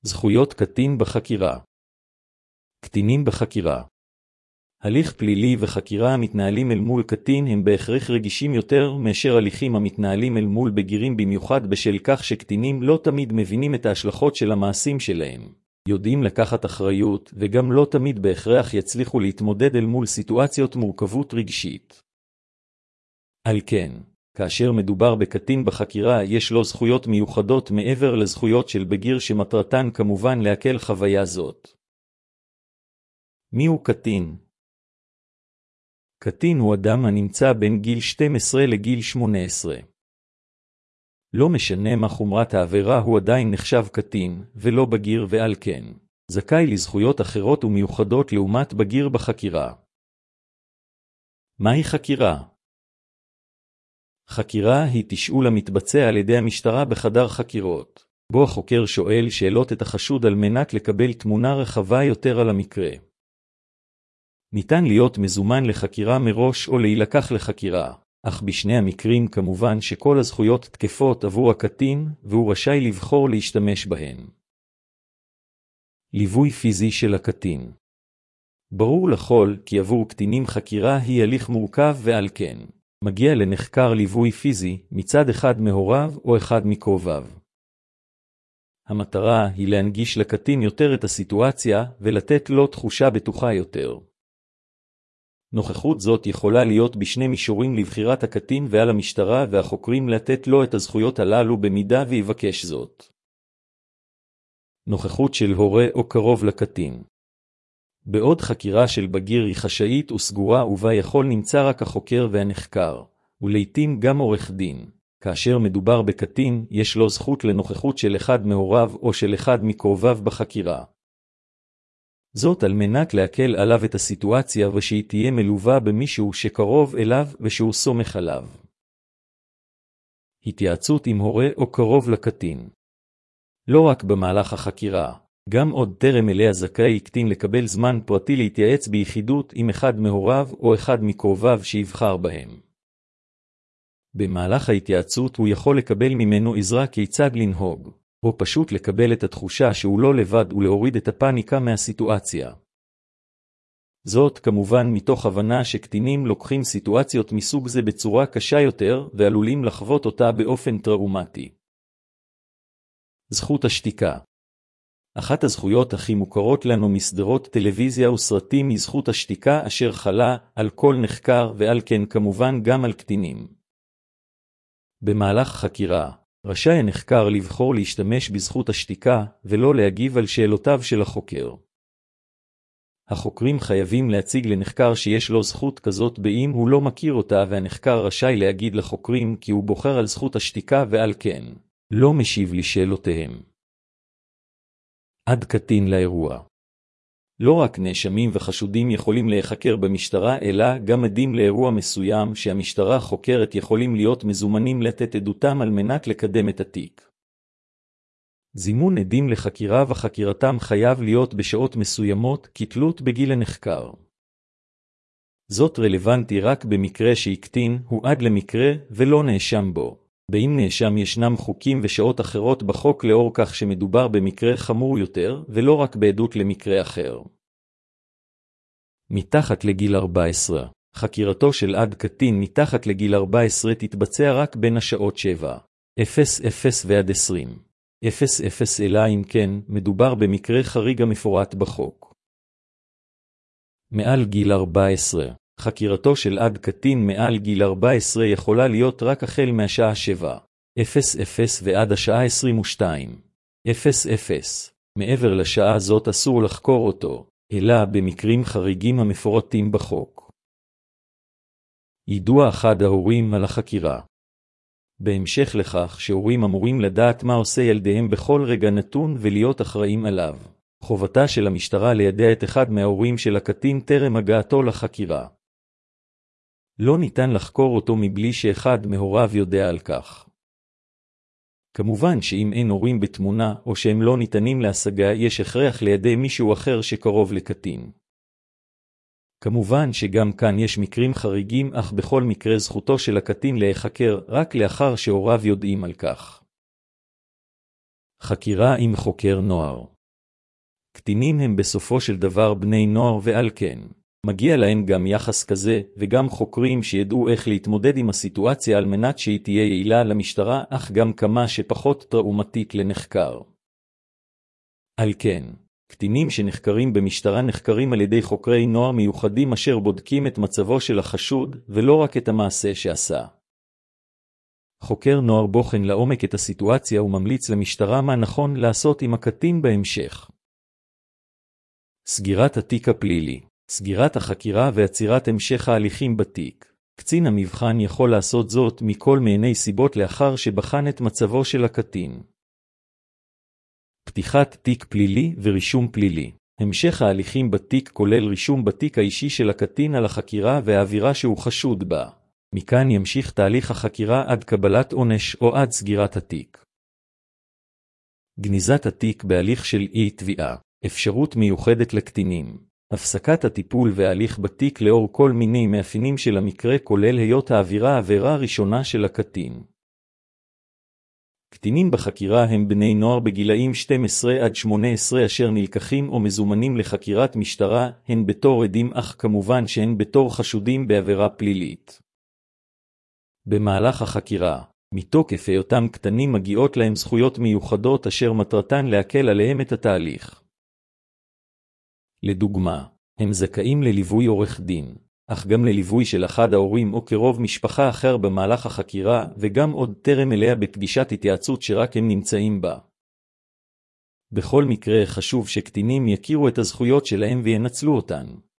זכויות קטין בחקירה. קטינים בחקירה. הליך פלילי וחקירה המתנהלים אל מול קטין הם בהכרח רגישים יותר מאשר הליכים המתנהלים אל מול בגירים, במיוחד בשל כך שקטינים לא תמיד מבינים את ההשלכות של המעשים שלהם, יודעים לקחת אחריות, וגם לא תמיד בהכרח יצליחו להתמודד אל מול סיטואציות מורכבות רגשית. על כן, כאשר מדובר בקטין בחקירה, יש לו זכויות מיוחדות מעבר לזכויות של בגיר, שמטרתן כמובן להקל חוויה זאת. מיהו קטין? קטין הוא אדם הנמצא בין גיל 12 לגיל 18. לא משנה מה חומרת העבירה, הוא עדיין נחשב קטין, ולא בגיר, ועל כן זכאי לזכויות אחרות ומיוחדות לעומת בגיר בחקירה. מהי חקירה? חקירה היא תשאול המתבצע על ידי המשטרה בחדר חקירות, בו החוקר שואל שאלות את החשוד על מנת לקבל תמונה רחבה יותר על המקרה. ניתן להיות מזומן לחקירה מראש או להילקח לחקירה, אך בשני המקרים כמובן שכל הזכויות תקפות עבור הקטין, והוא רשאי לבחור להשתמש בהן. ליווי פיזי של הקטין. ברור לכל כי עבור קטינים חקירה היא הליך מורכב, ועל כן מגיע לנחקר ליווי פיזי מצד אחד מהוריו או אחד מקרוביו. המטרה היא להנגיש לקטין יותר את הסיטואציה ולתת לו תחושה בטוחה יותר. נוכחות זאת יכולה להיות בשני מישורים: לבחירת הקטין ועל המשטרה והחוקרים לתת לו את הזכויות הללו במידה ויבקש זאת. נוכחות של הורה או קרוב לקטין. בעוד חקירה של בגיר היא חשאית וסגורה ובה יכול נמצא רק החוקר והנחקר, ולעיתים גם עורך דין, כאשר מדובר בקטין יש לו זכות לנוכחות של אחד מהוריו או של אחד מקרוביו בחקירה. זאת על מנת להקל עליו את הסיטואציה ושהיא תהיה מלווה במישהו שקרוב אליו ושהוא סומך עליו. התייעצות עם הורה או קרוב לקטין. לא רק במהלך החקירה, גם עוד טרם אליה זכאי קטין לקבל זמן פרטי להתייעץ ביחידות עם אחד מהוריו או אחד מקרוביו שיבחר בהם. במהלך ההתייעצות הוא יכול לקבל ממנו עזרה כיצד לנהוג, או פשוט לקבל את התחושה שהוא לא לבד ולהוריד את הפאניקה מהסיטואציה. זאת כמובן מתוך הבנה שקטינים לוקחים סיטואציות מסוג זה בצורה קשה יותר ועלולים לחוות אותה באופן טראומטי. זכות השתיקה. אחת הזכויות הכי מוכרות לנו מסדרות טלוויזיה וסרטים היא זכות השתיקה, אשר חלה על כל נחקר ועל כן כמובן גם על קטינים. במהלך חקירה, רשאי הנחקר לבחור להשתמש בזכות השתיקה ולא להגיב על שאלותיו של החוקר. החוקרים חייבים להציג לנחקר שיש לו זכות כזאת באם הוא לא מכיר אותה, והנחקר רשאי להגיד לחוקרים כי הוא בוחר על זכות השתיקה ועל כן לא משיב לשאלותיהם. עד קטין לאירוע. לא רק נאשמים וחשודים יכולים להיחקר במשטרה, אלא גם עדים לאירוע מסוים שהמשטרה חוקרת יכולים להיות מזומנים לתת עדותם על מנת לקדם את התיק. זימון עדים לחקירה וחקירתם חייב להיות בשעות מסוימות כתלות בגיל הנחקר. זאת רלוונטי רק במקרה שקטין הוא עד למקרה ולא נאשם בו. באם נאשם ישנם חוקים ושעות אחרות בחוק לאור כך שמדובר במקרה חמור יותר ולא רק בעדות למקרה אחר. מתחת לגיל 14. חקירתו של עד קטין מתחת לגיל 14 תתבצע רק בין השעות 7:00 ועד 20:00, אלא אם כן מדובר במקרה חריג המפורט בחוק. מעל גיל 14. חקירתו של עד קטין מעל גיל 14 יכולה להיות רק החל מהשעה 7:00 ועד השעה 22:00. מעבר לשעה זאת אסור לחקור אותו, אלא במקרים חריגים המפורטים בחוק. יידוע אחד ההורים על החקירה. בהמשך לכך שהורים אמורים לדעת מה עושה ילדיהם בכל רגע נתון ולהיות אחראים עליו, חובתה של המשטרה לידע את אחד מההורים של הקטין טרם הגעתו לחקירה. לא ניתן לחקור אותו מבלי שאחד מהוריו יודע על כך. כמובן שאם אין הורים בתמונה או שהם לא ניתנים להשגה, יש הכרח לידי מישהו אחר שקרוב לקטין. כמובן שגם כאן יש מקרים חריגים, אך בכל מקרה זכותו של הקטין להיחקר רק לאחר שהוריו יודעים על כך. חקירה עם חוקר נוער. קטינים הם בסופו של דבר בני נוער ועל כן, מגיע להם גם יחס כזה, וגם חוקרים שידעו איך להתמודד עם הסיטואציה על מנת שהיא תהיה יעילה למשטרה, אך גם כמה שפחות טראומטית לנחקר. על כן, קטינים שנחקרים במשטרה נחקרים על ידי חוקרי נוער מיוחדים אשר בודקים את מצבו של החשוד, ולא רק את המעשה שעשה. חוקר נוער בוחן לעומק את הסיטואציה וממליץ למשטרה מה נכון לעשות עם הקטין בהמשך. סגירת התיק הפלילי. סגירת החקירה ועצירת המשך ההליכים בתיק. קצין המבחן יכול לעשות זאת מכל מיני סיבות לאחר שבחן את מצבו של הקטין. פתיחת תיק פלילי ורישום פלילי. המשך ההליכים בתיק כולל רישום בתיק האישי של הקטין על החקירה והעבירה שהוא חשוד בה. מכאן ימשיך תהליך החקירה עד קבלת עונש או עד סגירת התיק. גניזת התיק בהליך של אי-תביעה. אפשרות מיוחדת לקטינים. הפסקת הטיפול וההליך בתיק לאור כל מיני מאפיינים של המקרה כולל היות העבירה ראשונה של הקטין. קטינים בחקירה הם בני נוער בגילאים 12 עד 18 אשר נלקחים או מזומנים לחקירת משטרה, הן בתור עדים אך כמובן שהן בתור חשודים בעבירה פלילית. במהלך החקירה, מתוקף היותם קטנים מגיעות להם זכויות מיוחדות אשר מטרתן להקל עליהם את התהליך. לדוגמה, הם זכאים לליווי עורך דין, אך גם לליווי של אחד ההורים או קרוב משפחה אחר במהלך החקירה, וגם עוד טרם אליה בפגישת התייעצות שרק הם נמצאים בה. בכל מקרה חשוב שקטינים יכירו את הזכויות שלהם וינצלו אותן.